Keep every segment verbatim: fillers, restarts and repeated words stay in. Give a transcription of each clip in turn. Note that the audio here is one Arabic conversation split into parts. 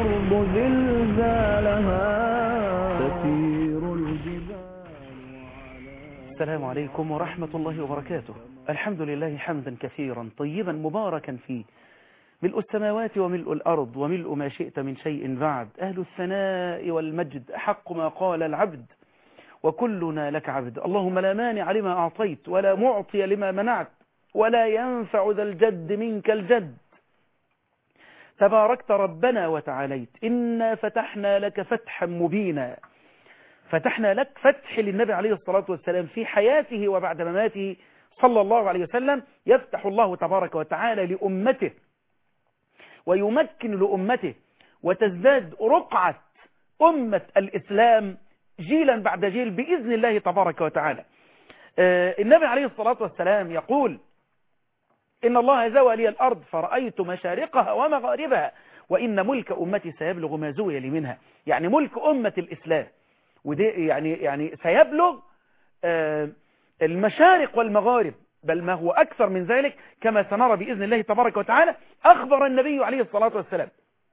الأرض زلزالها تسير الجبال. السلام عليكم ورحمة الله وبركاته. الحمد لله حمدا كثيرا طيبا مباركا فيه، ملء السماوات وملء الأرض وملء ما شئت من شيء بعد. أهل الثناء والمجد أحق ما قال العبد وكلنا لك عبد. اللهم لا مانع لما أعطيت ولا معطي لما منعت ولا ينفع ذا الجد منك الجد. تباركت ربنا وتعاليت. إنا فتحنا لك فتحا مبينا. فتحنا لك فتح للنبي عليه الصلاة والسلام في حياته وبعد مماته صلى الله عليه وسلم. يفتح الله تبارك وتعالى لأمته ويمكن لأمته وتزداد رقعة أمة الإسلام جيلا بعد جيل بإذن الله تبارك وتعالى. آه النبي عليه الصلاة والسلام يقول: إن الله زوى لي الأرض فرأيت مشارقها ومغاربها وإن ملك أمتي سيبلغ ما زوي لي منها. يعني ملك أمة الإسلام ودي يعني يعني سيبلغ آه المشارق والمغارب، بل ما هو أكثر من ذلك كما سنرى بإذن الله تبارك وتعالى. أخبر النبي عليه الصلاة والسلام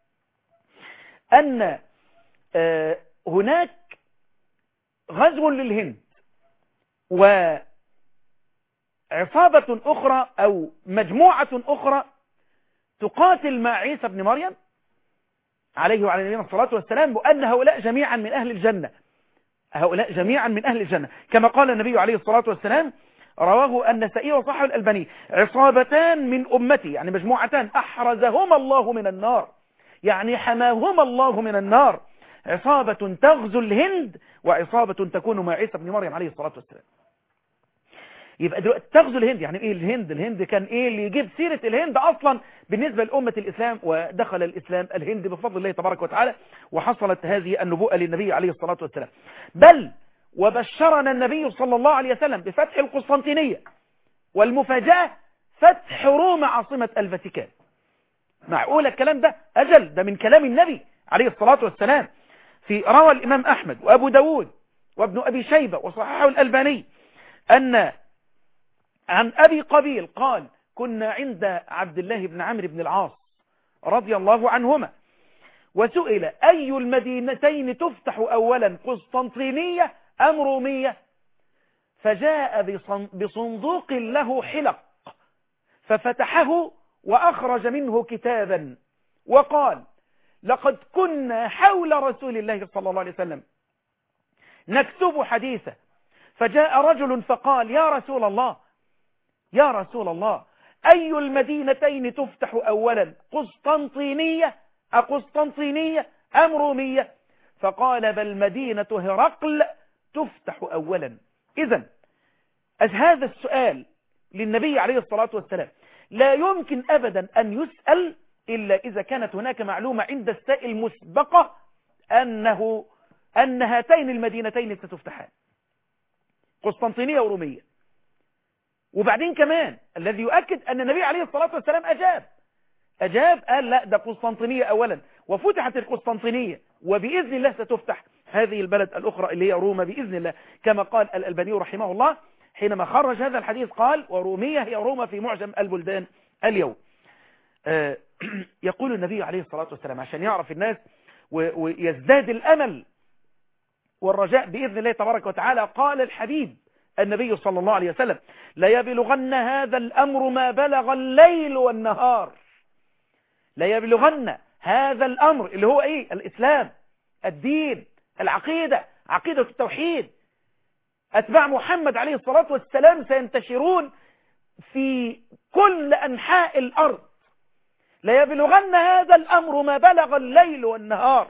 أن آه هناك غزو للهند وعصابة أخرى أو مجموعة أخرى تقاتل مع عيسى بن مريم عليه وعلى نبينا الصلاة والسلام، وأن هؤلاء جميعا من أهل الجنة. هؤلاء جميعا من أهل الجنة كما قال النبي عليه الصلاة والسلام، رواه النسائي وصححه الألباني: عصابتان من أمتي، يعني مجموعتان أحرزهما الله من النار، يعني حماهما الله من النار. عصابة تغزو الهند وعصابة تكون مع عيسى بن مريم عليه الصلاة والسلام. يبقى دلوقتي تغزو الهند، يعني ايه الهند؟ الهند كان ايه اللي يجيب سيرة الهند اصلا بالنسبة لأمة الاسلام؟ ودخل الاسلام الهند بفضل الله تبارك وتعالى، وحصلت هذه النبوءة للنبي عليه الصلاة والسلام. بل وبشرنا النبي صلى الله عليه وسلم بفتح القسطنطينية، والمفاجأة فتح روما عاصمة الفاتيكان. معقول الكلام ده؟ أجل، ده من كلام النبي عليه الصلاة والسلام. في روى الإمام أحمد وأبو داود وابن أبي شيبة وصححه الألباني أن عن أبي قبيل قال: كنا عند عبد الله بن عمرو بن العاص رضي الله عنهما، وسئل: أي المدينتين تفتح أولا، قسطنطينية أم رومية؟ فجاء بصندوق له حلق ففتحه وأخرج منه كتابا وقال: لقد كنا حول رسول الله صلى الله عليه وسلم نكتب حديثه. فجاء رجل فقال: يا رسول الله يا رسول الله أي المدينتين تفتح أولا، قسطنطينية أقسطنطينية أم رومية؟ فقال: بل مدينة هرقل تفتح أولا. إذن هذا السؤال للنبي عليه الصلاة والسلام لا يمكن أبدا أن يسأل إلا إذا كانت هناك معلومة عند السائل مسبقة أنه أن هاتين المدينتين ستفتحان، قسطنطينية ورومية. وبعدين كمان الذي يؤكد أن النبي عليه الصلاة والسلام أجاب أجاب قال: لا، ده قسطنطينية أولا، وفتحت القسطنطينية وبإذن الله ستفتح هذه البلد الأخرى اللي هي روما بإذن الله، كما قال الألباني رحمه الله حينما خرج هذا الحديث، قال: ورومية هي روما في معجم البلدان اليوم. آه يقول النبي عليه الصلاة والسلام عشان يعرف الناس ويزداد الأمل والرجاء بإذن الله تبارك وتعالى، قال الحبيب النبي صلى الله عليه وسلم: لا يبلغن هذا الأمر ما بلغ الليل والنهار. لا يبلغن هذا الأمر اللي هو إيه؟ الإسلام، الدين، العقيدة، عقيدة التوحيد. أتباع محمد عليه الصلاة والسلام سينتشرون في كل أنحاء الأرض. لا يبلغن هذا الأمر ما بلغ الليل والنهار،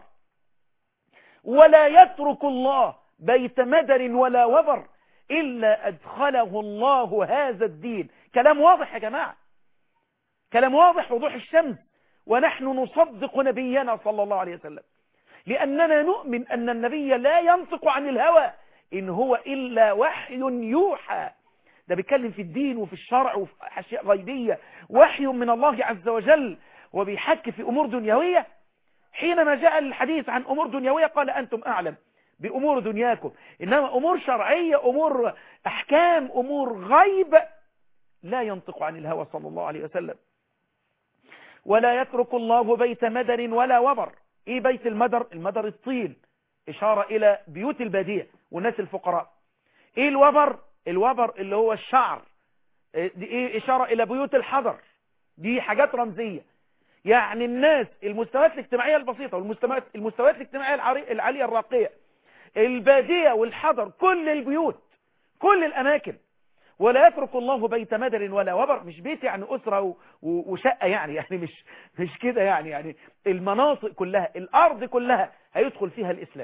ولا يترك الله بيت مدر ولا وبر إلا أدخله الله هذا الدين. كلام واضح يا جماعة، كلام واضح وضوح الشمس. ونحن نصدق نبينا صلى الله عليه وسلم، لأننا نؤمن أن النبي لا ينطق عن الهوى، إن هو إلا وحي يوحى. ده بيتكلم في الدين وفي الشرع وفي أشياء غيبية، وحي من الله عز وجل، وبيحكي في أمور دنيوية. حينما جاء الحديث عن أمور دنيوية قال: أنتم أعلم بأمور دنياكم، إنما أمور شرعية، أمور أحكام، أمور غيب، لا ينطق عن الهوى صلى الله عليه وسلم. ولا يترك الله بيت مدر ولا وبر ايه بيت المدر؟ المدر الطين، اشارة الى بيوت البادية والناس الفقراء. ايه الوبر؟ الوبر اللي هو الشعر، دي ايه؟ اشارة الى بيوت الحضر. دي حاجات رمزية، يعني الناس المستويات الاجتماعية البسيطة والمستويات المستويات الاجتماعية العالية الراقية، البادية والحضر، كل البيوت، كل الاماكن. ولا يترك الله بيت مدر ولا وبر. مش بيت يعني أسرة وشقة يعني يعني مش مش كده يعني يعني المناطق كلها، الأرض كلها هيدخل فيها الإسلام.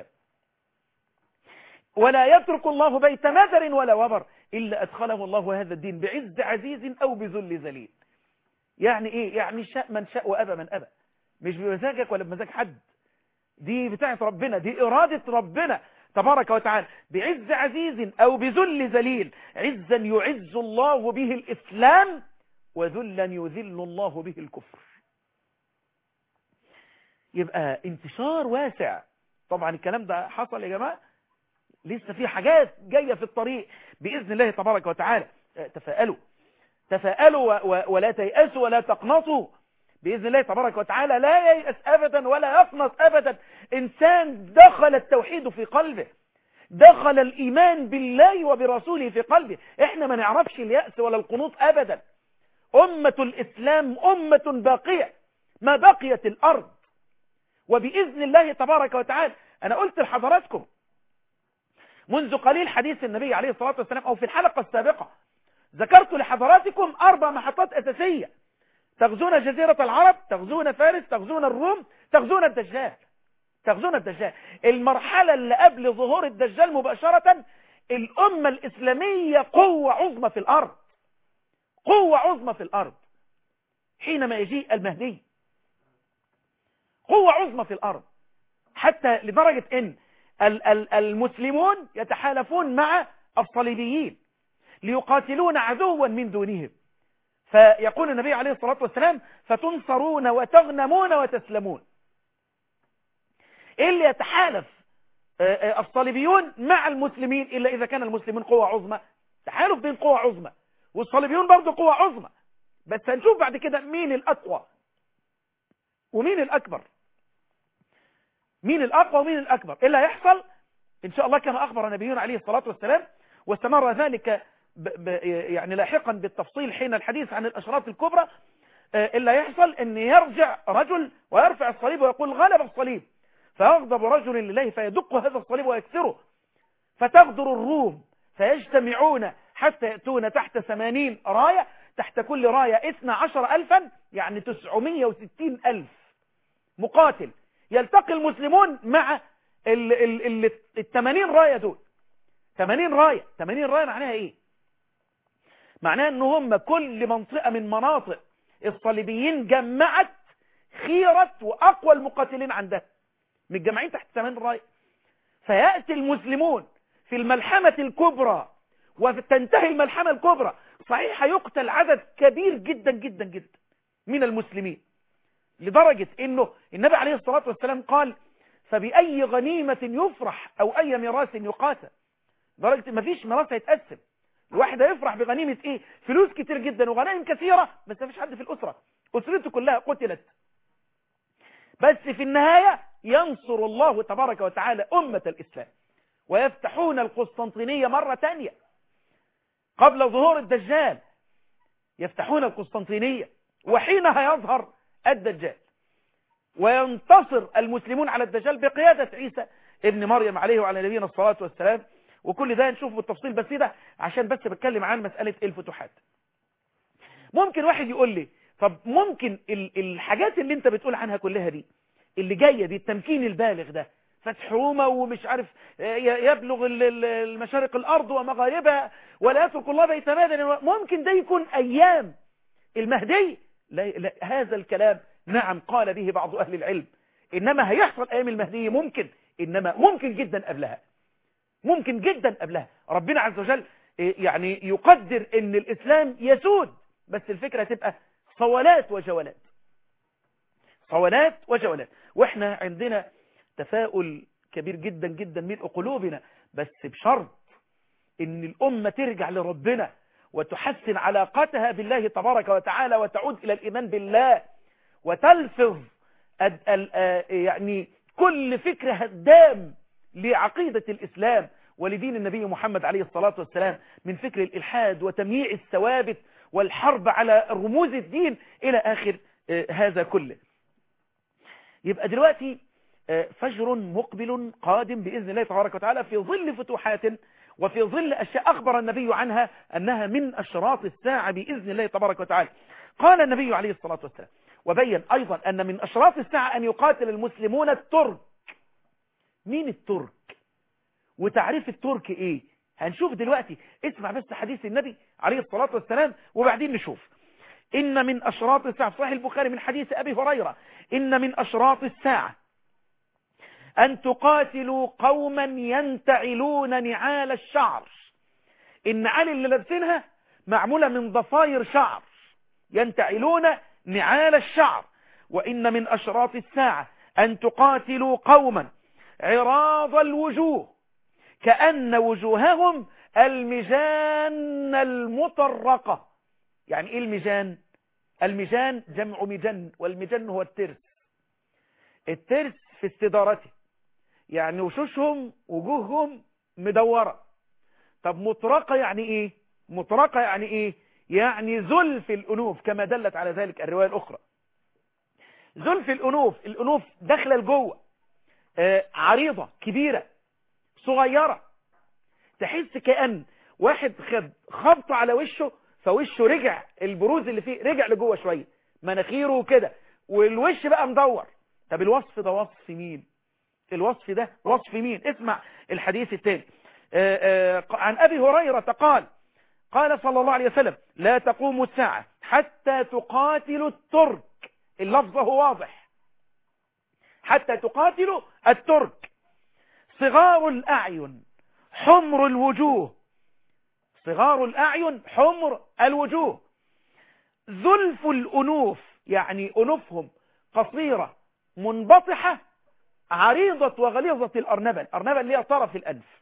ولا يترك الله بيت مدر ولا وبر إلا أدخله الله هذا الدين بعز عزيز أو بذل ذليل. يعني إيه؟ يعني شاء من شاء وأبى من أبى، مش بمزاجك ولا بمزاج حد، دي بتاعت ربنا، دي إرادة ربنا تبارك وتعالى. بعز عزيز أو بذل ذليل، عزا يعز الله به الإسلام، وذلا يذل الله به الكفر. يبقى انتشار واسع. طبعا الكلام ده حصل يا جماعة، لسه في حاجات جاية في الطريق بإذن الله تبارك وتعالى. تفاءلوا تفاءلوا ولا تيأسوا ولا تقنطوا بإذن الله تبارك وتعالى. لا ييأس أبدا ولا يقنط أبدا. إنسان دخل التوحيد في قلبه، دخل الإيمان بالله وبرسوله في قلبه. إحنا ما نعرفش اليأس ولا القنوط أبدا. أمة الإسلام أمة باقية ما بقيت الأرض، وبإذن الله تبارك وتعالى. أنا قلت لحضراتكم منذ قليل حديث النبي عليه الصلاة والسلام، أو في الحلقة السابقة ذكرت لحضراتكم أربع محطات أساسية: تغزون جزيرة العرب، تغزون فارس، تغزون الروم، تغزون الدجال. تغزون الدجال. المرحلة اللي قبل ظهور الدجال مباشرة الأمة الإسلامية قوة عظمى في الأرض، قوة عظمى في الأرض حينما يجيء المهدي، قوة عظمى في الأرض، حتى لدرجة أن المسلمون يتحالفون مع الصليبيين ليقاتلون عدوا من دونهم. فيقول النبي عليه الصلاة والسلام: فتنصرون وتغنمون وتسلمون. إيه اللي يتحالف الصليبيون مع المسلمين إلا إذا كان المسلمين قوة عظمى؟ تحالف بين قوة عظمى، والصليبيون برضو قوة عظمى. بس هنشوف بعد كده مين الأقوى ومين الأكبر، مين الأقوى ومين الأكبر. إيه اللي هيحصل إن شاء الله كما أخبر نبينا عليه الصلاة والسلام، واستمر ذلك ب ب يعني لاحقا بالتفصيل حين الحديث عن الأشراط الكبرى. إلا يحصل أن يرجع رجل ويرفع الصليب ويقول: غلب الصليب، فيغضب رجل لله فيدق هذا الصليب ويكسره، فتغدر الروم فيجتمعون حتى يأتون تحت ثمانين راية، تحت كل راية اثنا عشر ألفا، يعني تسعمائة وستين ألف مقاتل. يلتقي المسلمون مع ال ال ال الثمانين راية دول. ثمانين راية، ثمانين راية معناها ايه؟ معناها ان هم كل منطقة من مناطق الصليبيين جمعت خيرة واقوى المقاتلين عندها، متجمعين تحت ثمانين راية. فيأتي المسلمون في الملحمة الكبرى وتنتهي الملحمة الكبرى. صحيح يقتل عدد كبير جدا جدا جدا من المسلمين، لدرجة انه النبي عليه الصلاة والسلام قال: فبأي غنيمة يفرح او اي ميراث يقاسم. درجة ما فيش ميراث هيتقسم، الواحد هيفرح بغنيمة ايه؟ فلوس كتير جدا وغنائم كثيرة، بس ما فيش حد في الاسرة، اسرته كلها قتلت. بس في النهاية ينصر الله تبارك وتعالى أمة الإسلام، ويفتحون القسطنطينية مرة تانية قبل ظهور الدجال. يفتحون القسطنطينية وحينها يظهر الدجال، وينتصر المسلمون على الدجال بقيادة عيسى ابن مريم عليه وعلى نبينا الصلاة والسلام. وكل ده نشوفه بالتفصيل، بس ده عشان بس بتكلم عن مسألة الفتوحات. ممكن واحد يقول لي: طب ممكن الحاجات اللي انت بتقول عنها كلها دي اللي جاية دي، التمكين البالغ ده، فتح روما ومش عارف يبلغ المشارق الأرض ومغاربها ولا يترك الله بيت مدر، ممكن ده يكون أيام المهدي؟ لا, لا، هذا الكلام نعم قال به بعض أهل العلم، إنما هيحصل أيام المهدي ممكن، إنما ممكن جدا قبلها، ممكن جدا قبلها. ربنا عز وجل يعني يقدر ان الإسلام يسود، بس الفكرة تبقى صولات وجولات، صولات وجولات. واحنا عندنا تفاؤل كبير جدا جدا ملء قلوبنا، بس بشرط ان الأمة ترجع لربنا وتحسن علاقتها بالله تبارك وتعالى، وتعود إلى الإيمان بالله، وتلفظ يعني كل فكر هدام لعقيدة الإسلام ولدين النبي محمد عليه الصلاة والسلام من فكر الإلحاد وتمييع الثوابت والحرب على رموز الدين إلى آخر هذا كله. يبقى دلوقتي فجر مقبل قادم بإذن الله تبارك وتعالى في ظل فتوحات وفي ظل أشياء أخبر النبي عنها أنها من أشراط الساعة بإذن الله تبارك وتعالى. قال النبي عليه الصلاة والسلام وبين أيضا أن من أشراط الساعة أن يقاتل المسلمون الترك. مين الترك؟ وتعريف الترك إيه؟ هنشوف دلوقتي. اسمع بس حديث النبي عليه الصلاة والسلام وبعدين نشوف. إن من أشراط الساعة في صحيح البخاري من حديث أبي هريرة إن من أشراط الساعة أن تقاتلوا قوما ينتعلون نعال الشعر. النعال اللي لابسينها معمولة من ضفاير شعر، ينتعلون نعال الشعر. وإن من أشراط الساعة أن تقاتلوا قوما عراض الوجوه كأن وجوههم المجان المطرقة. يعني إيه المجان؟ المجان جمع مجن، والمجن هو الترس. الترس في استدارته، يعني وشوشهم وجوههم مدورة. طب مطرقة يعني إيه؟ مطرقة يعني إيه؟ يعني زلف الأنوف كما دلت على ذلك الرواية الأخرى. زلف الأنوف، الأنوف داخله لجوه، آه عريضة كبيرة صغيرة، تحس كأن واحد خد خبط على وشه فوشه رجع، البروز اللي فيه رجع لجوه شوية، مناخيره كده، والوش بقى مدور. طب الوصف ده وصف مين؟ الوصف ده وصف مين؟ اسمع الحديث الثاني عن أبي هريرة قال قال صلى الله عليه وسلم لا تقوم الساعة حتى تقاتلوا الترك. اللفظ هو واضح، حتى تقاتلوا الترك صغار الأعين حمر الوجوه، صغار الأعين حمر الوجوه، ذلف الأنوف يعني أنوفهم قصيرة منبطحة عريضة وغليظة الأرنبة، الأرنبة اللي هي طرف الأنف،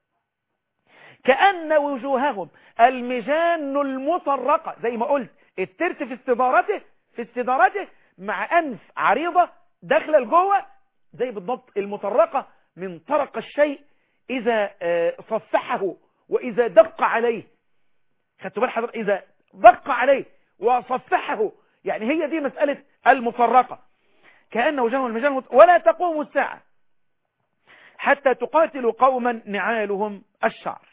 كأن وجوههم المجان المطرقة. زي ما قلت الترس في استدارته في استدارته مع أنف عريضة داخله لجوه، زي بالضبط المطرقة من طرق الشيء إذا صفحه وإذا دق عليه. خدتوا بال حضرتك؟ إذا دق عليه وصفحه، يعني هي دي مسألة المطرقة. كأن وجههم المجان. ولا تقوم الساعة حتى تقاتلوا قوما نعالهم الشعر.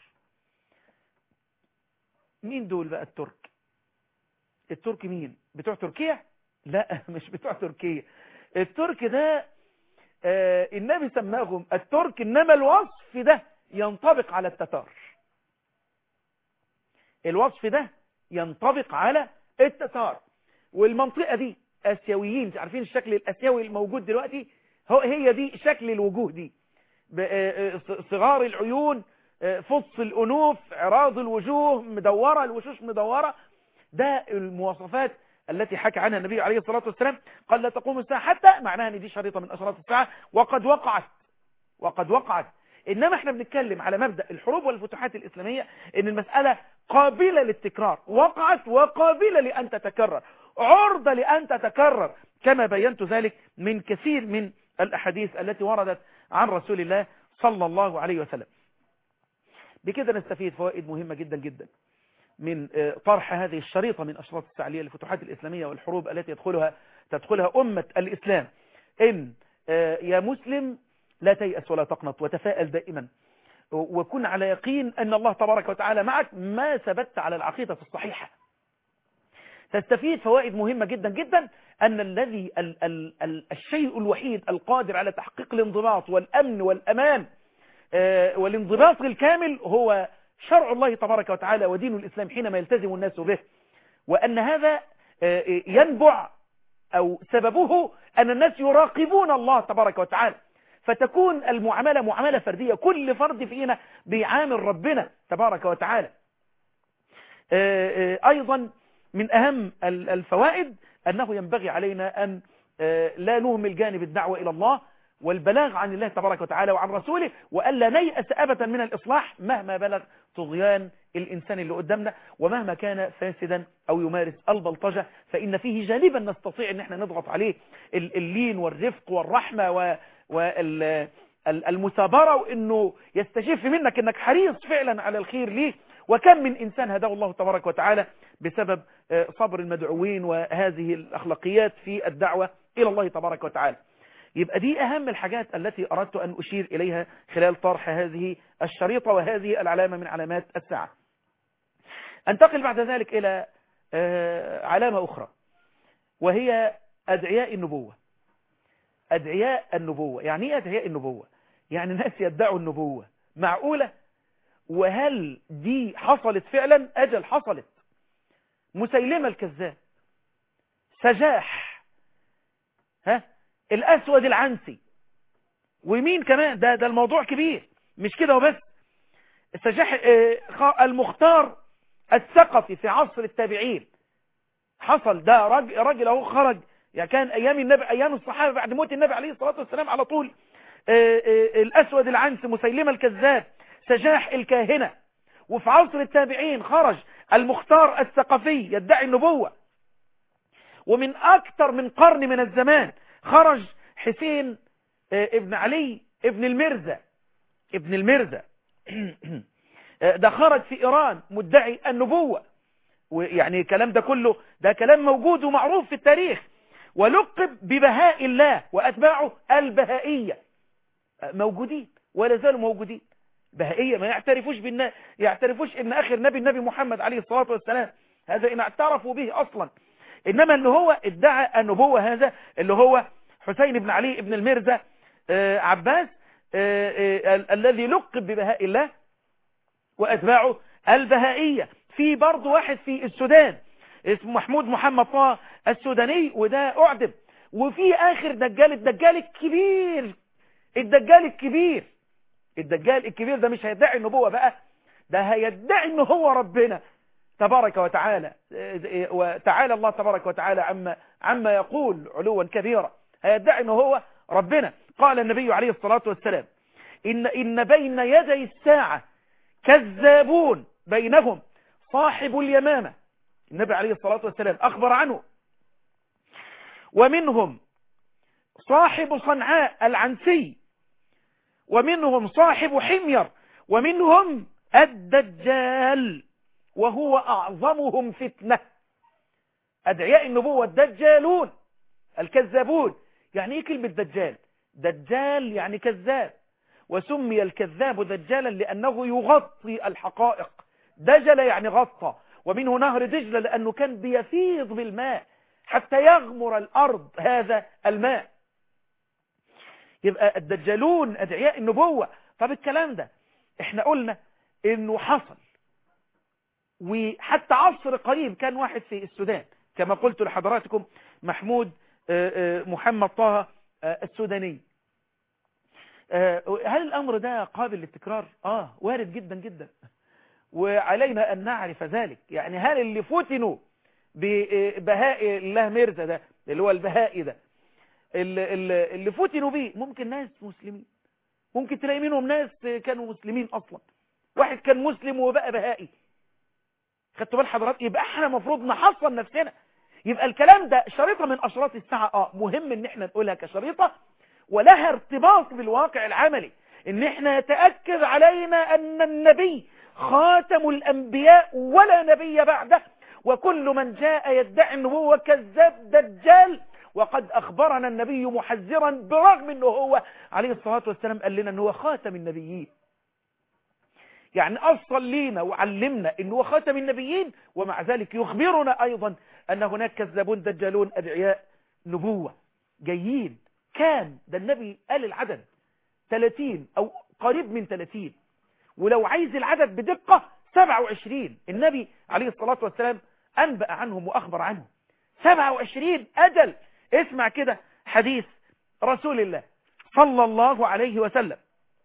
مين دول بقى الترك؟ الترك مين؟ بتوع تركيا؟ لا مش بتوع تركيا. الترك ده آه النبي سماهم الترك، إنما الوصف ده ينطبق على التتار. الوصف ده ينطبق على التتار والمنطقة دي آسيويين. عارفين الشكل الآسيوي الموجود دلوقتي؟ هو هي دي شكل الوجوه دي، صغار العيون، فص الأنوف، عراض الوجوه، مدورة الوشوش مدورة. ده المواصفات التي حكى عنها النبي عليه الصلاة والسلام. قال لا تقوم الساعة حتى، معناها ان دي شريطة من أشراط الساعة وقد وقعت وقد وقعت. إنما احنا بنتكلم على مبدأ الحروب والفتوحات الإسلامية ان المسألة قابلة للتكرار، وقعت وقابلة لأن تتكرر، عرضة لأن تتكرر، كما بينت ذلك من كثير من الأحاديث التي وردت عن رسول الله صلى الله عليه وسلم. بكده نستفيد فوائد مهمة جدا جدا من طرح هذه الشريطة من أشراط الساعة للفتوحات الإسلامية والحروب التي يدخلها تدخلها أمة الإسلام. إن يا مسلم لا تيأس ولا تقنط وتفائل دائما، وكن على يقين أن الله تبارك وتعالى معك ما ثبت على العقيدة الصحيحة. تستفيد فوائد مهمة جدا جدا أن الذي ال ال ال الشيء الوحيد القادر على تحقيق الانضباط والأمن والأمان آه والانضباط الكامل هو شرع الله تبارك وتعالى ودين الإسلام حينما يلتزم الناس به، وأن هذا آه ينبع أو سببه أن الناس يراقبون الله تبارك وتعالى، فتكون المعاملة معاملة فردية، كل فرد فينا بيعامل ربنا تبارك وتعالى. آه آه أيضا من أهم الفوائد أنه ينبغي علينا أن لا نهمل جانب الدعوة إلى الله والبلاغ عن الله تبارك وتعالى وعن رسوله، وألا نيأس أبدا من الإصلاح مهما بلغ طغيان الإنسان اللي قدامنا، ومهما كان فاسدا أو يمارس البلطجة فإن فيه جانبا نستطيع أن احنا نضغط عليه، اللين والرفق والرحمة والمثابرة، وأنه يستشف منك أنك حريص فعلا على الخير ليه. وكم من إنسان هداه الله تبارك وتعالى بسبب صبر المدعوين وهذه الأخلاقيات في الدعوة إلى الله تبارك وتعالى. يبقى دي أهم الحاجات التي أردت أن أشير إليها خلال طرح هذه الشريطة وهذه العلامة من علامات الساعة. أنتقل بعد ذلك إلى علامة أخرى، وهي أدعياء النبوة. أدعياء النبوة يعني إيه أدعياء النبوة؟ يعني ناس يدعوا النبوة. معقولة؟ وهل دي حصلت فعلا؟ أجل حصلت. مسيلمة الكذاب، سجاح، ها الأسود العنسي، ومين كمان؟ ده ده الموضوع كبير، مش كده وبس. سجاح المختار الثقفي في عصر التابعين حصل. ده راجل راجل اهو خرج، يعني كان ايام النبي، ايام الصحابه بعد موت النبي عليه الصلاه والسلام على طول. الاسود العنسي، مسيلمه الكذاب، سجاح الكاهنه. وفي عصر التابعين خرج المختار الثقفي يدعي النبوه. ومن اكثر من قرن من الزمان خرج حسين ابن علي ابن المرزا ابن المرزا ده خرج في إيران مدعي النبوة. ويعني الكلام ده كله ده كلام موجود ومعروف في التاريخ، ولقب ببهاء الله وأتباعه البهائية. موجودين ولا زالوا موجودين. بهائية ما يعترفوش بالنا يعترفوش ان اخر نبي النبي محمد عليه الصلاة والسلام، هذا ان اعترفوا به اصلا. انما اللي هو ادعى النبوة هذا اللي هو حسين بن علي بن المرزا آه عباس آه آه الذي لقب ببهاء الله واتباعه البهائية. في برضه واحد في السودان اسمه محمود محمد طه السوداني، وده اعدم. وفي اخر دجال، الدجال الكبير الدجال الكبير الدجال الكبير ده مش هيدعي النبوة بقى، ده هيدعي انه هو ربنا تبارك وتعالى. وتعالى الله تبارك وتعالى عما عما يقول علوا كبيرا. هيدعي انه هو ربنا. قال النبي عليه الصلاة والسلام إن, إن بين يدي الساعة كذابون بينهم صاحب اليمامة. النبي عليه الصلاة والسلام أخبر عنه. ومنهم صاحب صنعاء العنسي، ومنهم صاحب حمير، ومنهم الدجال وهو أعظمهم فتنة. أدعياء النبوة الدجالون الكذابون. يعني إيه كلمة دجال؟ دجال يعني كذاب، وسمي الكذاب دجالا لأنه يغطي الحقائق. دجل يعني غطى. ومنه نهر دجلة لأنه كان بيفيض بالماء حتى يغمر الأرض هذا الماء. يبقى الدجالون أدعياء النبوة. طب الكلام ده احنا قلنا انه حصل، وحتى عصر قريب كان واحد في السودان كما قلت لحضراتكم محمود محمد طه السوداني. هل الأمر ده قابل للتكرار؟ آه وارد جدا جدا، وعلينا أن نعرف ذلك. يعني هل اللي فتنوا ببهاء الله مرزا ده اللي هو البهائي ده اللي, اللي فتنوا به ممكن ناس مسلمين، ممكن تلاقي منهم ناس كانوا مسلمين أصلا، واحد كان مسلم وبقى بهائي. خدتوا بال حضرات؟ يبقى احنا مفروض نحصن نفسنا. يبقى الكلام ده شريطة من أشراط الساعة. آه مهم ان احنا نقولها كشريطة ولها ارتباط بالواقع العملي، ان احنا يتأكد علينا ان النبي خاتم الانبياء ولا نبي بعده، وكل من جاء يدعي النبوة كذاب دجال. وقد اخبرنا النبي محذرا برغم انه هو عليه الصلاة والسلام قال لنا انه هو خاتم النبيين. يعني أصل لينا وعلمنا انه هو خاتم النبيين، ومع ذلك يخبرنا ايضا ان هناك كذابون دجالون ادعياء نبوة جايين. كان ده النبي قال العدد ثلاثين او قريب من ثلاثين، ولو عايز العدد بدقة سبعة وعشرين. النبي عليه الصلاة والسلام أنبأ عنهم وأخبر عنهم. سبعة وعشرين أجل. اسمع كده حديث رسول الله صلى الله عليه وسلم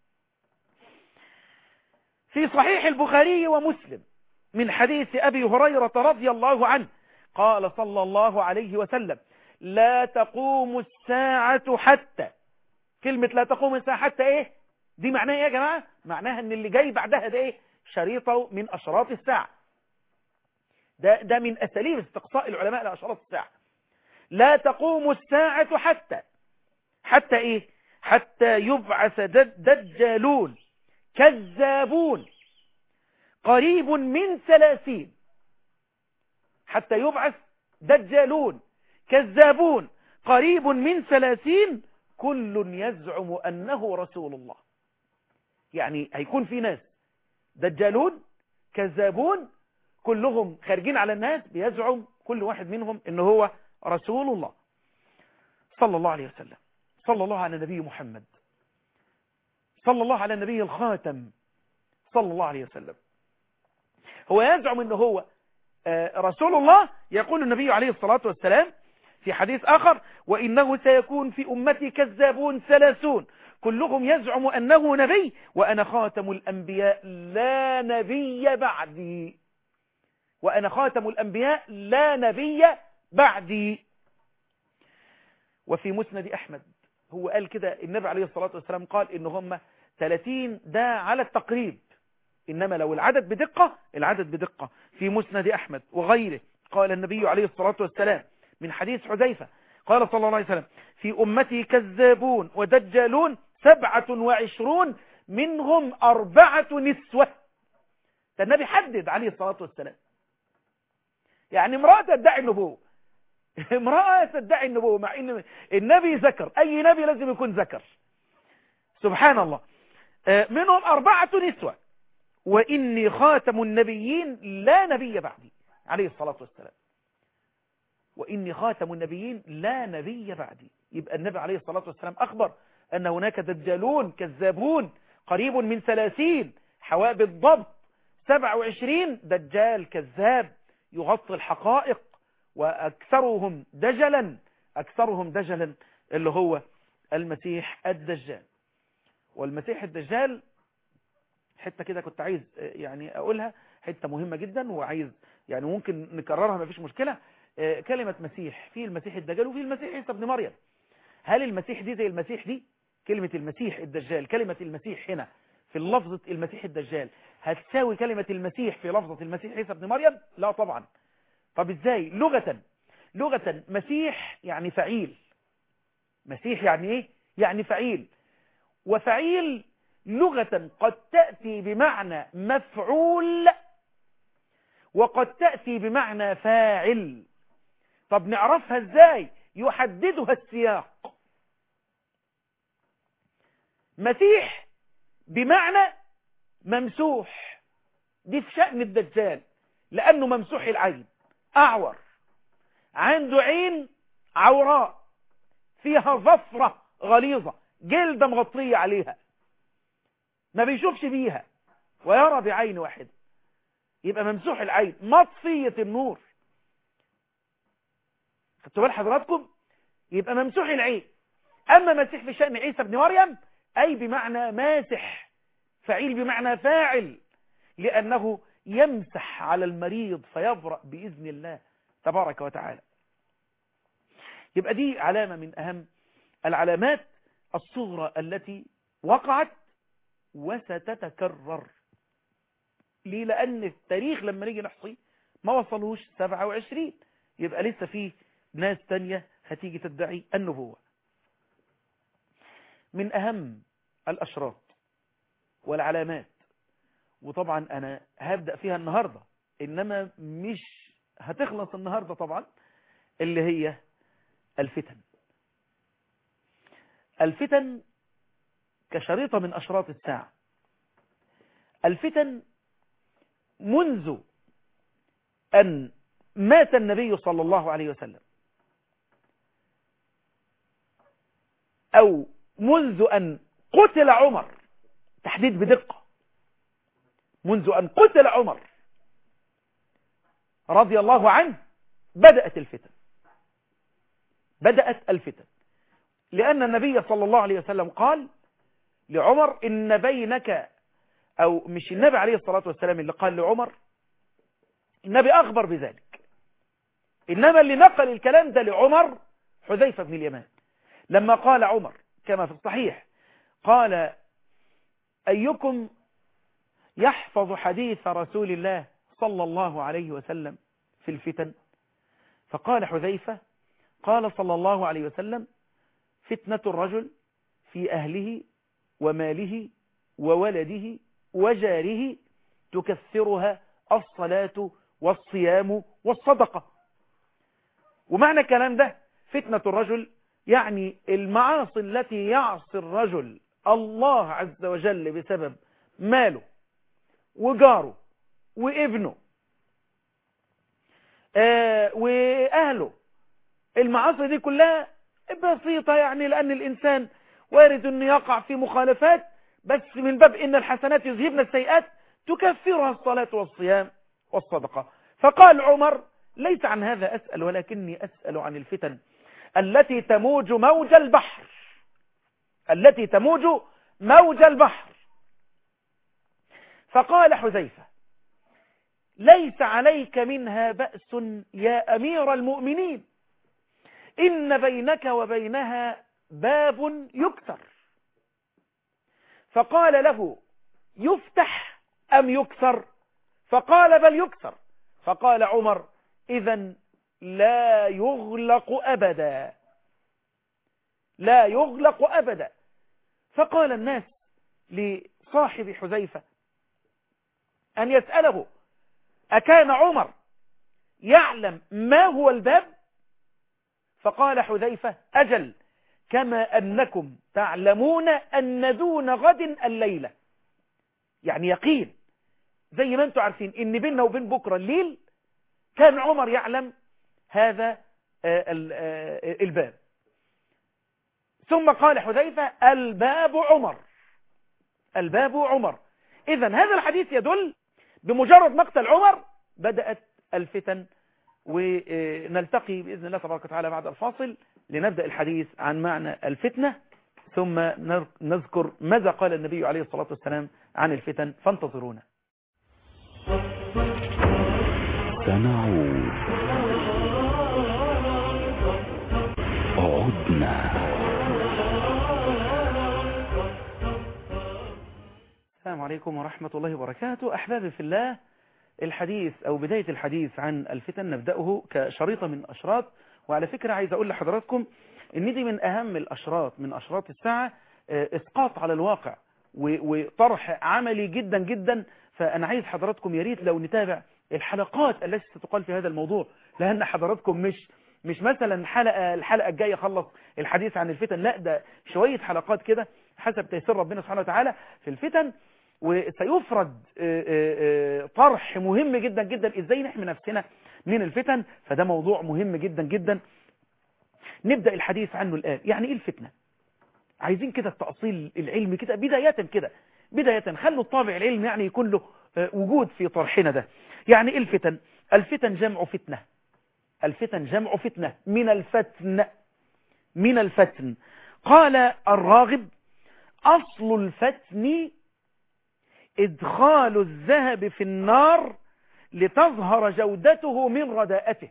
في صحيح البخاري ومسلم من حديث أبي هريرة رضي الله عنه قال صلى الله عليه وسلم لا تقوم الساعة حتى. كلمة لا تقوم الساعة حتى ايه دي معناها ايه يا جماعة؟ معناها ان اللي جاي بعدها ده ايه؟ شريطة من أشراط الساعة. ده, ده من أساليب استقصاء العلماء لأشراط الساعة. لا تقوم الساعة حتى حتى إيه حتى يبعث دجالون كذابون قريب من ثلاثين. حتى يبعث دجالون كذابون قريب من ثلاثين كل يزعم أنه رسول الله. يعني هيكون في ناس دجالون كذابون كلهم خارجين على الناس بيزعم كل واحد منهم أنه هو رسول الله صلى الله عليه وسلم. صلى الله على نبي محمد، صلى الله على النبي الخاتم صلى الله عليه وسلم. هو يزعم أنه هو رسول الله. يقول النبي عليه الصلاة والسلام في حديث آخر: وإنه سيكون في أمتي كذابون ثلاثون كلهم يزعم أنه نبي وأنا خاتم الأنبياء لا نبي بعدي. وأنا خاتم الأنبياء لا نبي بعدي. وفي مسند أحمد هو قال كده، النبي عليه الصلاة والسلام قال إن هم ثلاثين ده على التقريب، إنما لو العدد بدقة العدد بدقة. في مسند أحمد وغيره قال النبي عليه الصلاة والسلام من حديث حذيفة قال صلى الله عليه وسلم: في أمتي كذابون ودجالون سبعة وعشرون منهم أربعة نسوة. ده النبي حدد عليه الصلاة والسلام. يعني امرأة تدعي النبوة، امرأة تدعي النبوة، مع ان النبي ذكر، اي نبي لازم يكون ذكر، سبحان الله. منهم أربعة نسوة وإني خاتم النبيين لا نبي بعدي عليه الصلاة والسلام. وإني خاتم النبيين لا نبي بعدي. يبقى النبي عليه الصلاة والسلام أخبر أن هناك دجالون كذابون قريب من ثلاثين، حوالي بالضبط سبع وعشرين دجال كذاب يغطي الحقائق، وأكثرهم دجلا أكثرهم دجلا اللي هو المسيح الدجال. والمسيح الدجال حتة كده كنت عايز يعني أقولها، حتة مهمة جدا وعايز يعني ممكن نكررها ما فيش مشكلة. كلمة مسيح، في المسيح الدجال وفي المسيح عيسى ابن مريم. هل المسيح دي زي المسيح دي؟ كلمة المسيح الدجال، كلمة المسيح هنا في لفظة المسيح الدجال هتساوي كلمة المسيح في لفظة المسيح عيسى ابن مريم؟ لا طبعا. طب ازاي؟ لغة لغة مسيح يعني فعيل. مسيح يعني ايه؟ يعني فعيل. وفعيل لغة قد تأتي بمعنى مفعول وقد تأتي بمعنى فاعل. طب نعرفها ازاي؟ يحددها السياق. مسيح بمعنى ممسوح، دي في شأن الدجال لأنه ممسوح العين، أعور، عنده عين عوراء فيها ظفرة غليظة، جلدة مغطية عليها، ما بيشوفش بيها ويرى بعين واحدة، يبقى ممسوح العين، مطفية النور. خدتوا بال حضراتكم؟ يبقى ممسوح العين. أما مسيح في شأن عيسى ابن مريم أي بمعنى ماسح، فعيل بمعنى فاعل، لأنه يمسح على المريض فيبرأ بإذن الله تبارك وتعالى. يبقى دي علامة من أهم العلامات الصغرى التي وقعت وستتكرر. ليه؟ لأن التاريخ لما نيجي نحصي ما وصلوش سبعة وعشرين، يبقى لسه فيه ناس تانية هتيجي تدعي النبوة. من أهم الأشراط والعلامات، وطبعا أنا هبدأ فيها النهاردة إنما مش هتخلص النهاردة طبعا، اللي هي الفتن. الفتن كشريطة من أشراط الساعة. الفتن منذ أن مات النبي صلى الله عليه وسلم أو منذ أن قتل عمر، تحديد بدقة، منذ أن قتل عمر رضي الله عنه بدأت الفتن. بدأت الفتن لأن النبي صلى الله عليه وسلم قال لعمر إن بينك، أو مش النبي عليه الصلاة والسلام اللي قال لعمر، النبي أخبر بذلك، إنما اللي نقل الكلام ده لعمر حذيفة بن اليمان، لما قال عمر كما في الصحيح قال: أيكم يحفظ حديث رسول الله صلى الله عليه وسلم في الفتن؟ فقال حذيفة قال صلى الله عليه وسلم: فتنة الرجل في أهله وماله وولده وجاره تكثرها الصلاة والصيام والصدقة. ومعنى الكلام ده فتنة الرجل يعني المعاصي التي يعصي الرجل الله عز وجل بسبب ماله وجاره وابنه آه وأهله. المعاصي دي كلها بسيطة يعني، لأن الإنسان وارد أن يقع في مخالفات، بس من باب إن الحسنات يذهبن السيئات تكفرها الصلاة والصيام والصدقة. فقال عمر: ليس عن هذا أسأل، ولكني أسأل عن الفتن التي تموج موج البحر، التي تموج موج البحر. فقال حذيفة: ليس عليك منها بأس يا أمير المؤمنين، إن بينك وبينها باب يكسر. فقال له: يفتح أم يكسر؟ فقال: بل يكسر. فقال عمر: إذن لا يغلق أبدا، لا يغلق أبدا. فقال الناس لصاحب حذيفة أن يسأله: أكان عمر يعلم ما هو الباب؟ فقال حذيفة: أجل، كما أنكم تعلمون أن دون غد الليلة. يعني يقين، زي ما أنتم عارفين إن بيننا وبين بكرة الليل، كان عمر يعلم هذا الباب. ثم قال حذيفة: الباب عمر، الباب عمر. إذن هذا الحديث يدل بمجرد مقتل عمر بدأت الفتن. ونلتقي بإذن الله تبارك وتعالى بعد الفاصل لنبدأ الحديث عن معنى الفتنة، ثم نذكر ماذا قال النبي عليه الصلاة والسلام عن الفتن. فانتظرونا. سنعود. عدنا. السلام عليكم ورحمة الله وبركاته. أحبابي في الله، الحديث أو بداية الحديث عن الفتن نبدأه كشريطة من أشراط. وعلى فكرة عايز أقول لحضراتكم إن دي من أهم الأشراط من أشراط الساعة، إسقاط على الواقع وطرح عملي جدا جدا. فأنا عايز حضراتكم يا ريت لو نتابع الحلقات التي ستقال في هذا الموضوع، لأن حضراتكم مش مش مثلا حلقة الحلقة الجاية خلص الحديث عن الفتن، لا، ده شوية حلقات كده حسب تيسير ربنا سبحانه وتعالى في الفتن. وسيفرد طرح مهم جدا جدا ازاي نحمي نفسنا من الفتن. فده موضوع مهم جدا جدا نبدأ الحديث عنه الآن. يعني ايه الفتنة؟ عايزين كده التأصيل العلمي كده بداية كده بداية خلوا الطابع العلمي يعني يكون له وجود في طرحنا ده. يعني ايه الفتن؟ الفتن جمع فتنة، الفتن جمع فتنة من الفتن، من الفتن. قال الراغب: أصل الفتن إدخال الذهب في النار لتظهر جودته من رداءته.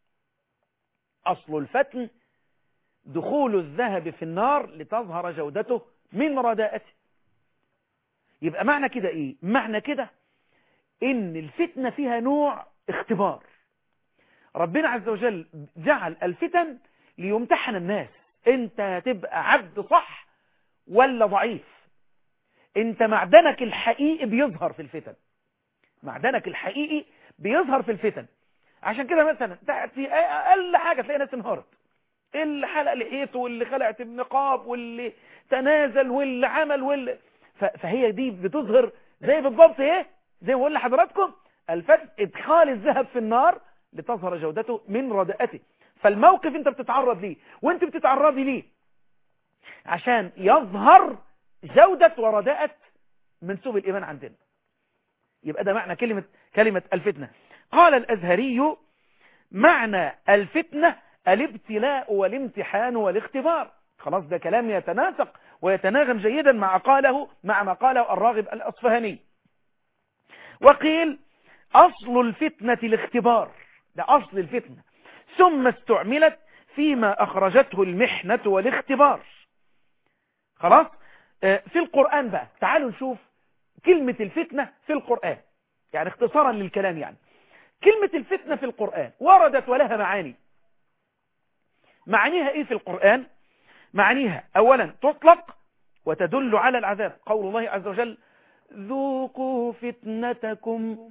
أصل الفتن دخول الذهب في النار لتظهر جودته من رداءته. يبقى معنى كده إيه؟ معنى كده إن الفتنة فيها نوع اختبار. ربنا عز وجل جعل الفتن ليمتحن الناس. انت هتبقى عبد صح ولا ضعيف؟ انت معدنك الحقيقي بيظهر في الفتن، معدنك الحقيقي بيظهر في الفتن. عشان كده مثلا تأتي اقل حاجة تلاقي ناس انهارت، اللي حلق لحيته واللي خلعت النقاب واللي تنازل واللي عمل واللي فهي دي بتظهر زي بالضبط ايه، زي ما بقول لحضراتكم الفتن ادخال الذهب في النار لتظهر جودته من رداءته. فالموقف انت بتتعرض ليه وانت بتتعرضي ليه عشان يظهر جودة ورداءة منسوب الإيمان عندنا. يبقى ده معنى كلمة كلمة الفتنة. قال الأزهري: معنى الفتنة الابتلاء والامتحان والاختبار. خلاص، ده كلام يتناسق ويتناغم جيدا مع قاله مع ما قاله الراغب الأصفهاني. وقيل: أصل الفتنة الاختبار، ده أصل الفتنة، ثم استعملت فيما أخرجته المحنة والاختبار. خلاص. في القرآن بقى تعالوا نشوف كلمة الفتنة في القرآن، يعني اختصارا للكلام، يعني كلمة الفتنة في القرآن وردت ولها معاني. معانيها ايه في القرآن؟ معانيها اولا تطلق وتدل على العذاب، قول الله عز وجل ذوقوا فتنتكم،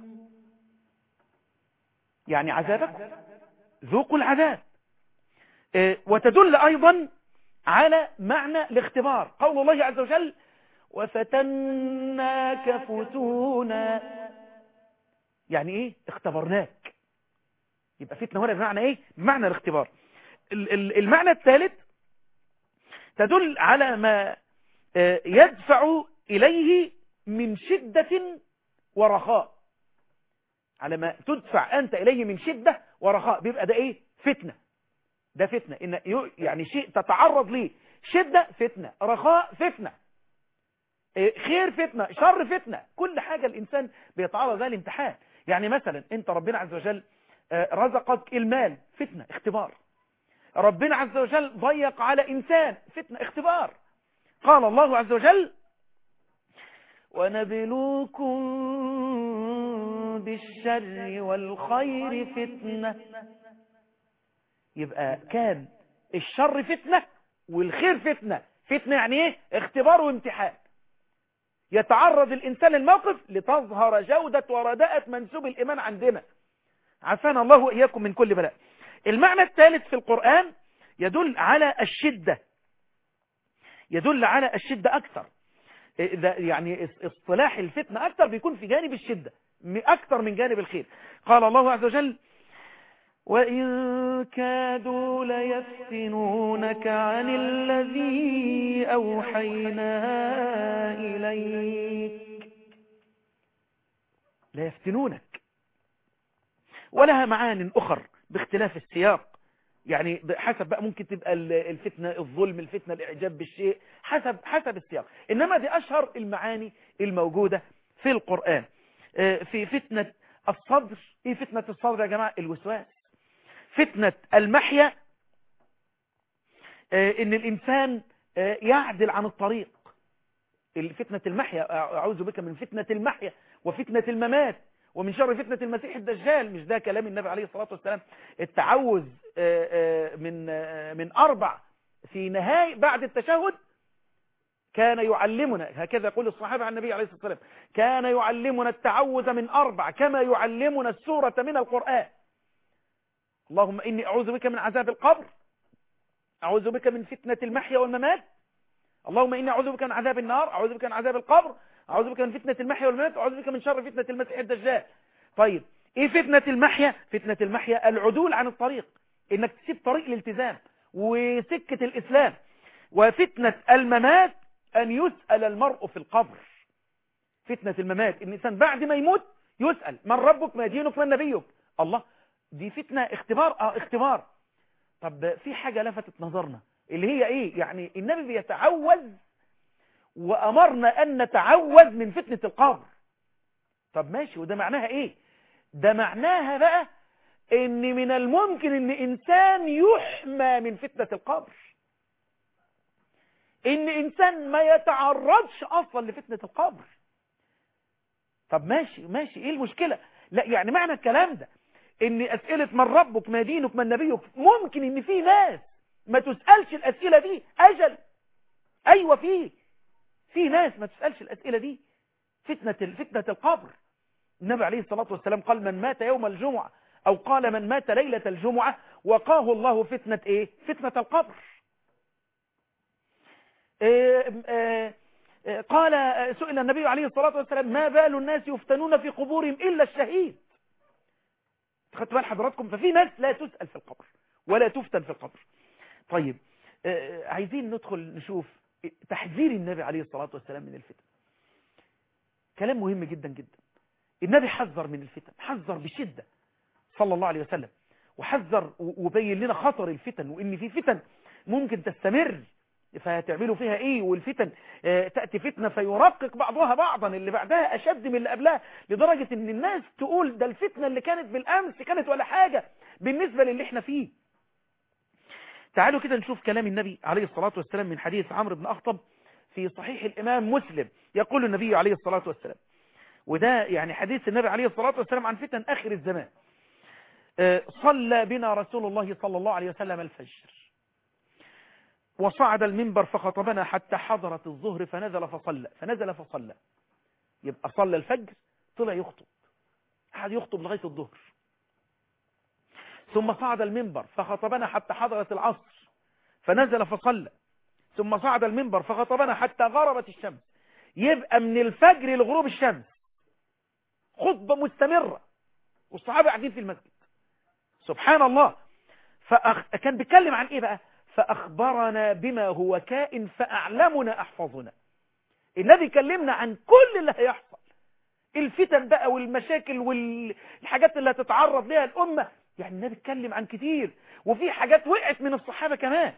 يعني عذابكم، ذوقوا العذاب. اه وتدل ايضا على معنى الاختبار، قول الله عز وجل وفتناك فتونا، يعني ايه؟ اختبرناك. يبقى فتنة هنا بمعنى ايه؟ بمعنى الاختبار. المعنى الثالث تدل على ما يدفع إليه من شدة ورخاء، على ما تدفع أنت إليه من شدة ورخاء، بيبقى ده إيه؟ فتنة. ده فتنة، إن يعني شيء تتعرض ليه، شدة فتنة، رخاء فتنة، خير فتنة، شر فتنة، كل حاجة الإنسان بيتعرض لها الامتحان. يعني مثلا أنت ربنا عز وجل رزقك المال، فتنة، اختبار. ربنا عز وجل ضيق على إنسان، فتنة، اختبار. قال الله عز وجل ونبلوكم بالشر والخير فتنة، يبقى كان الشر فتنة والخير فتنة. فتنة يعني ايه؟ اختبار وامتحان، يتعرض الإنسان للموقف لتظهر جودة ورداءة منسوب الإيمان عندنا، عافانا الله وإياكم من كل بلاء. المعنى الثالث في القرآن يدل على الشدة، يدل على الشدة أكثر، يعني اصطلاح الفتنة أكثر بيكون في جانب الشدة أكثر من جانب الخير. قال الله عز وجل وإن كادوا ليفتنونك عن الذي أوحينا إليك، ليفتنونك، ولها معان أخر باختلاف السياق، يعني حسب بقى، ممكن تبقى الفتنة الظلم، الفتنة الإعجاب بالشيء، حسب حسب السياق. إنما دي أشهر المعاني الموجودة في القرآن. في فتنة الصدر، إيه فتنة الصدر يا جماعة؟ الوسواس. فتنة المحيا، إن الإنسان يعدل عن الطريق. فتنة المحيا، أعوذ بك من فتنة المحيا وفتنة الممات ومن شر فتنة المسيح الدجال. مش ده كلام النبي عليه الصلاة والسلام؟ التعوذ من من أربع في نهاية بعد التشهد كان يعلمنا، هكذا يقول الصحابة عن النبي عليه الصلاة والسلام، كان يعلمنا التعوذ من أربع كما يعلمنا السورة من القرآن. اللهم إني أعوذ بك من عذاب القبر، أعوذ بك من فتنة المحيا والممات، اللهم إني أعوذ بك من عذاب النار، أعوذ بك من عذاب القبر، أعوذ بك من فتنة المحيا والممات، أعوذ بك من شر فتنة المسيح الدجال. طيب إيه فتنة المحيا؟ فتنة المحيا العدول عن الطريق، إنك تسيب طريق الالتزام وسكة الإسلام. وفتنة الممات أن يسأل المرء في القبر. فتنة الممات إن الإنسان بعد ما يموت يسأل من ربك ما دينك من نبيك. الله، دي فتنة اختبار. آه اختبار. طب في حاجة لفتت نظرنا اللي هي إيه؟ يعني النبي بيتعوذ وأمرنا أن نتعوذ من فتنة القبر. طب ماشي، وده معناها إيه؟ ده معناها بقى إن من الممكن إن إنسان يحمى من فتنة القبر، إن إنسان ما يتعرضش أصلا لفتنة القبر. طب ماشي ماشي، إيه المشكلة؟ لا، يعني معنى الكلام ده إن أسئلة من ربك ما دينك من نبيك ممكن إن في ناس ما تسألش الأسئلة دي. أجل، أيوة، فيه في ناس ما تسألش الأسئلة دي. فتنة فتنة القبر، النبي عليه الصلاة والسلام قال من مات يوم الجمعة، أو قال من مات ليلة الجمعة وقاه الله فتنة إيه؟ فتنة القبر. إيه إيه إيه قال سئل النبي عليه الصلاة والسلام ما بال الناس يفتنون في قبورهم إلا الشهيد. خدت بال حضراتكم؟ ففي ناس لا تسأل في القبر ولا تفتن في القبر. طيب إيه عايزين ندخل نشوف تحذير النبي عليه الصلاة والسلام من الفتن. كلام مهم جدا جدا. النبي حذر من الفتن، حذر بشدة صلى الله عليه وسلم، وحذر وبين لنا خطر الفتن، وإن في فتن ممكن تستمر فهتعملوا فيها إيه، والفتن تأتي فتنة فيرقق بعضها بعضا، اللي بعدها أشد من اللي قبلها، لدرجة إن الناس تقول ده الفتنة اللي كانت بالأمس كانت ولا حاجة بالنسبة للي احنا فيه. تعالوا كده نشوف كلام النبي عليه الصلاة والسلام من حديث عمرو بن أخطب في صحيح الإمام مسلم يقول النبي عليه الصلاة والسلام، وده يعني حديث النبي عليه الصلاة والسلام عن فتن آخر الزمان، صلى بنا رسول الله صلى الله عليه وسلم الفجر وصعد المنبر فخطبنا حتى حضرت الظهر فنزل فصلى فنزل فصلى يبقى صلى الفجر، طلع يخطب، قعد يخطب لغاية الظهر، ثم صعد المنبر فخطبنا حتى حضرت العصر فنزل فصلى، ثم صعد المنبر فخطبنا حتى غربت الشمس. يبقى من الفجر لغروب الشمس خطبة مستمرة والصحابة قاعدين في المسجد. سبحان الله. فأخ... كان بيتكلم عن ايه بقى؟ فأخبرنا بما هو كائن فأعلمنا أحفظنا. النبي كلمنا عن كل اللي هيحصل، الفتن بقى والمشاكل والحاجات اللي هتتعرض لها الأمة. يعني النبي اتكلم عن كتير، وفي حاجات وقعت من الصحابة كمان.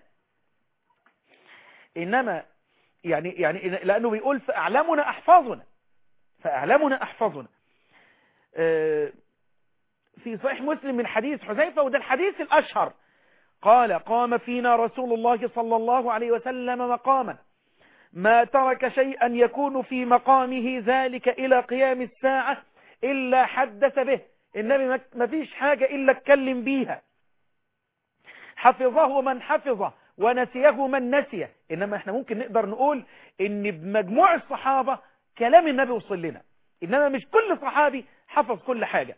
إنما يعني يعني لأنه بيقول فأعلمنا أحفظنا، فأعلمنا أحفظنا. آه في صحيح مسلم من حديث حذيفة، وده الحديث الأشهر، قال قام فينا رسول الله صلى الله عليه وسلم مقاما ما ترك شيئا يكون في مقامه ذلك إلى قيام الساعة إلا حدث به. النبي ما فيش حاجة إلا اتكلم بيها، حفظه من حفظه ونسيه من نسيه. إنما احنا ممكن نقدر نقول إن بمجموع الصحابة كلام النبي وصل لنا، إنما مش كل صحابي حفظ كل حاجة.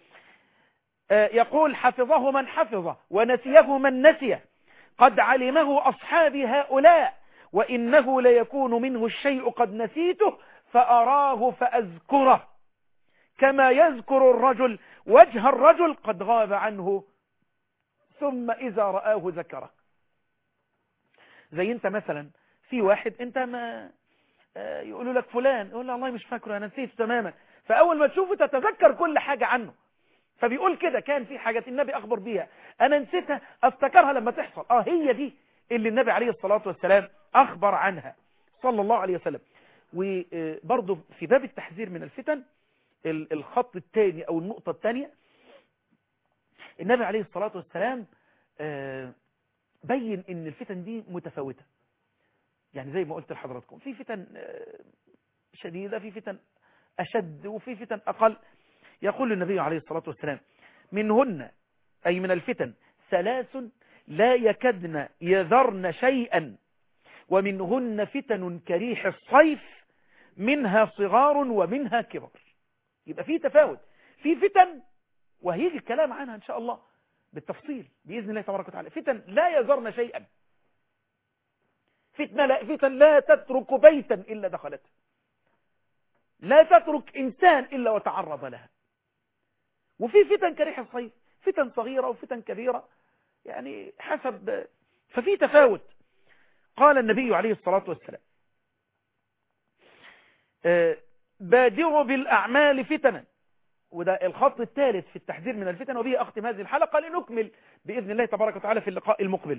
يقول حفظه من حفظه ونسيه من نسيه، قد علمه أصحابي هؤلاء وإنه ليكون منه الشيء قد نسيته فأراه فأذكره كما يذكر الرجل وجه الرجل قد غاب عنه ثم إذا رآه ذكره. زي انت مثلا في واحد انت ما يقولوا لك فلان، يقول له والله مش فاكره انا نسيت تماما، فأول ما تشوفه تتذكر كل حاجة عنه. فبيقول كده كان في حاجات النبي أخبر بيها أنا نسيتها أفتكرها لما تحصل. آه هي دي اللي النبي عليه الصلاة والسلام أخبر عنها صلى الله عليه وسلم. وبرضه في باب التحذير من الفتن الخط الثاني أو النقطة الثانية، النبي عليه الصلاة والسلام بين إن الفتن دي متفاوتة. يعني زي ما قلت لحضراتكم في فتن شديدة، في فتن أشد، وفي فتن أقل. يقول النبي عليه الصلاة والسلام منهن أي من الفتن ثلاث لا يكدن يذرن شيئا ومنهن فتن كريح الصيف منها صغار ومنها كبر. يبقى في تفاوت، في فتن وهيجي الكلام عنها إن شاء الله بالتفصيل بإذن الله تبارك وتعالى. فتن لا يذرن شيئا، فتن لا, فتن لا تترك بيتا إلا دخلته، لا تترك إنسان إلا وتعرض لها. وفي فتن كريح الصيف، فتن صغيرة وفتن كبيرة، يعني حسب، ففي تفاوت. قال النبي عليه الصلاة والسلام بادروا بالأعمال فتنا، وده الخط الثالث في التحذير من الفتن، وبه أختم هذه الحلقة لنكمل بإذن الله تبارك وتعالى في اللقاء المقبل.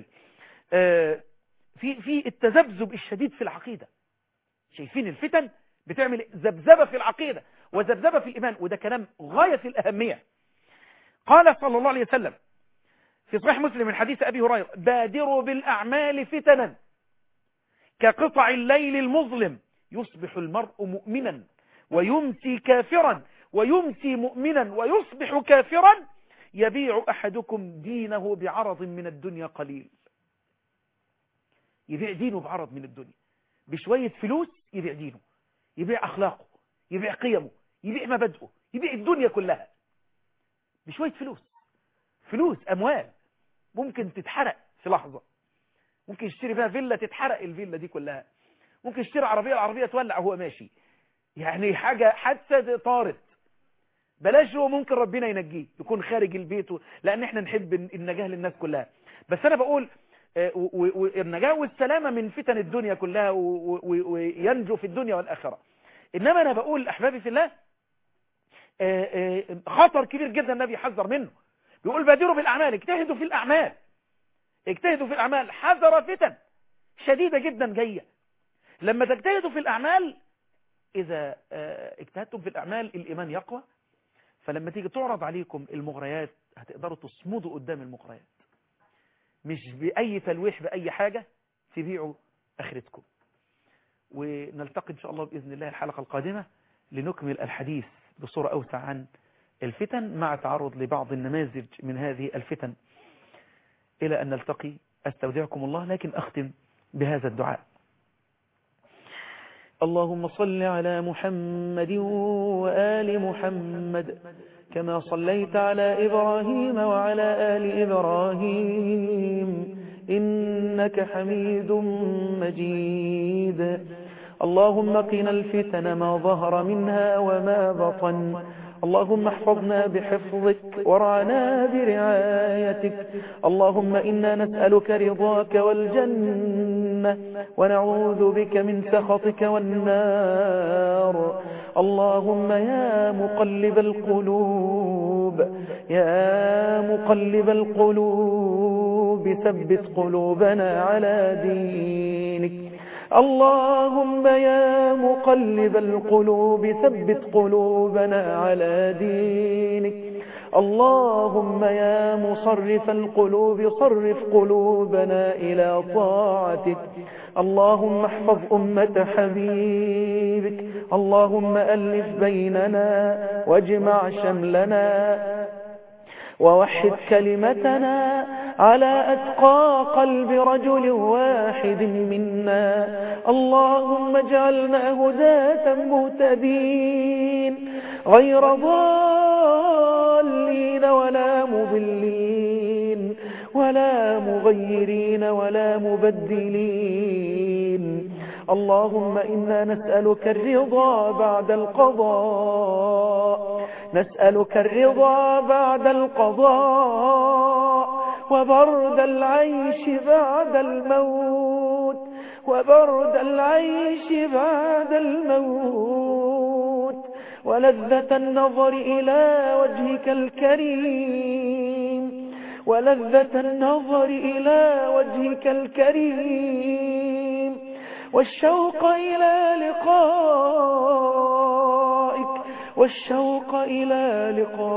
في في التذبذب الشديد في العقيدة. شايفين الفتن بتعمل ذبذبة في العقيدة وذبذبة في الإيمان، وده كلام غاية في الأهمية. قال صلى الله عليه وسلم في صحيح مسلم من حديث أبي هريرة بادروا بالأعمال فتنا كقطع الليل المظلم يصبح المرء مؤمنا ويمسي كافرا ويمسي مؤمنا ويصبح كافرا يبيع أحدكم دينه بعرض من الدنيا قليل. يبيع دينه بعرض من الدنيا، بشوية فلوس يبيع دينه، يبيع أخلاقه، يبيع قيمه، يبيع مبادئه، يبيع الدنيا كلها بشوية فلوس. فلوس أموال ممكن تتحرق في لحظة، ممكن يشتري فيها فيلا تتحرق الفيلا دي كلها، ممكن يشتري عربية العربية تولع وهو ماشي، يعني حاجة حادثة طارت. بلاش هو ممكن ربنا ينجيه يكون خارج البيت، لأن احنا نحب النجاة للناس كلها، بس أنا بقول والنجاة والسلامة من فتن الدنيا كلها وينجو في الدنيا والآخرة. إنما أنا بقول أحبابي في الله خطر كبير جدا النبي يحذر منه، بيقول بادروا بالأعمال، اجتهدوا في الأعمال، اجتهدوا في الأعمال، حذر فتن شديدة جدا جاية. لما تجتهدوا في الأعمال، إذا اجتهدتم في الأعمال الإيمان يقوى، فلما تيجي تعرض عليكم المغريات هتقدروا تصمدوا قدام المغريات، مش بأي تلويح بأي حاجة تبيعوا آخرتكم. ونلتقي إن شاء الله بإذن الله الحلقة القادمة لنكمل الحديث بصورة أوسع عن الفتن مع تعرض لبعض النماذج من هذه الفتن. إلى أن نلتقي أستودعكم الله، لكن أختم بهذا الدعاء. اللهم صل على محمد وآل محمد كما صليت على إبراهيم وعلى آل إبراهيم إنك حميد مجيد. اللهم قنا الفتن ما ظهر منها وما بطن. اللهم احفظنا بحفظك وارعنا برعايتك. اللهم إنا نسألك رضاك والجنة ونعوذ بك من سخطك والنار. اللهم يا مقلب القلوب يا مقلب القلوب ثبت قلوبنا على دينك. اللهم يا مقلب القلوب ثبت قلوبنا على دينك. اللهم يا مصرف القلوب صرف قلوبنا إلى طاعتك. اللهم احفظ أمة حبيبك. اللهم ألف بيننا واجمع شملنا ووحد كلمتنا على أتقى قلب رجل واحد منا. اللهم اجعلنا هداة مهتدين غير ضالين ولا مضلين ولا مغيرين ولا مبدلين. اللهم إنا نسألك الرضا بعد القضاء نسألك الرضا بعد القضاء وبرد العيش بعد الموت وبرد العيش بعد الموت ولذة النظر إلى وجهك الكريم ولذة النظر إلى وجهك الكريم والشوق إلى لقائك والشوق إلى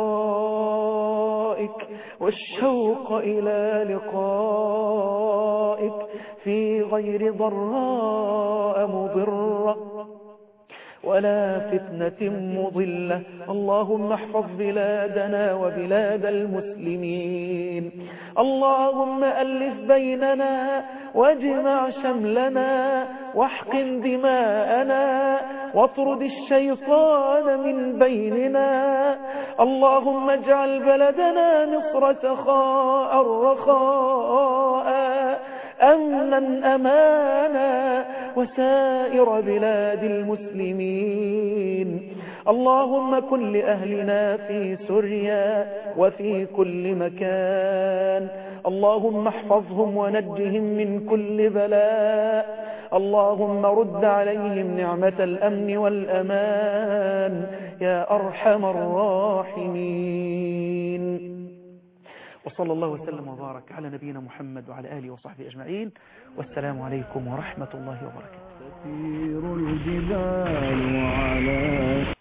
لقائك والشوق إلى لقائك في غير ضراء مضرة ولا فتنة مضلة. اللهم احفظ بلادنا وبلاد المسلمين. اللهم ألف بيننا واجمع شملنا واحقن دماءنا واطرد الشيطان من بيننا. اللهم اجعل بلدنا مصر سخاء رخاء أمنا أمانا وسائر بلاد المسلمين. اللهم كن لأهلنا في سوريا وفي كل مكان. اللهم احفظهم ونجهم من كل بلاء. اللهم رد عليهم نعمة الأمن والأمان يا أرحم الراحمين. وصلى الله وسلم وبارك على نبينا محمد وعلى آله وصحبه أجمعين، والسلام عليكم ورحمة الله وبركاته. تسير الجبال على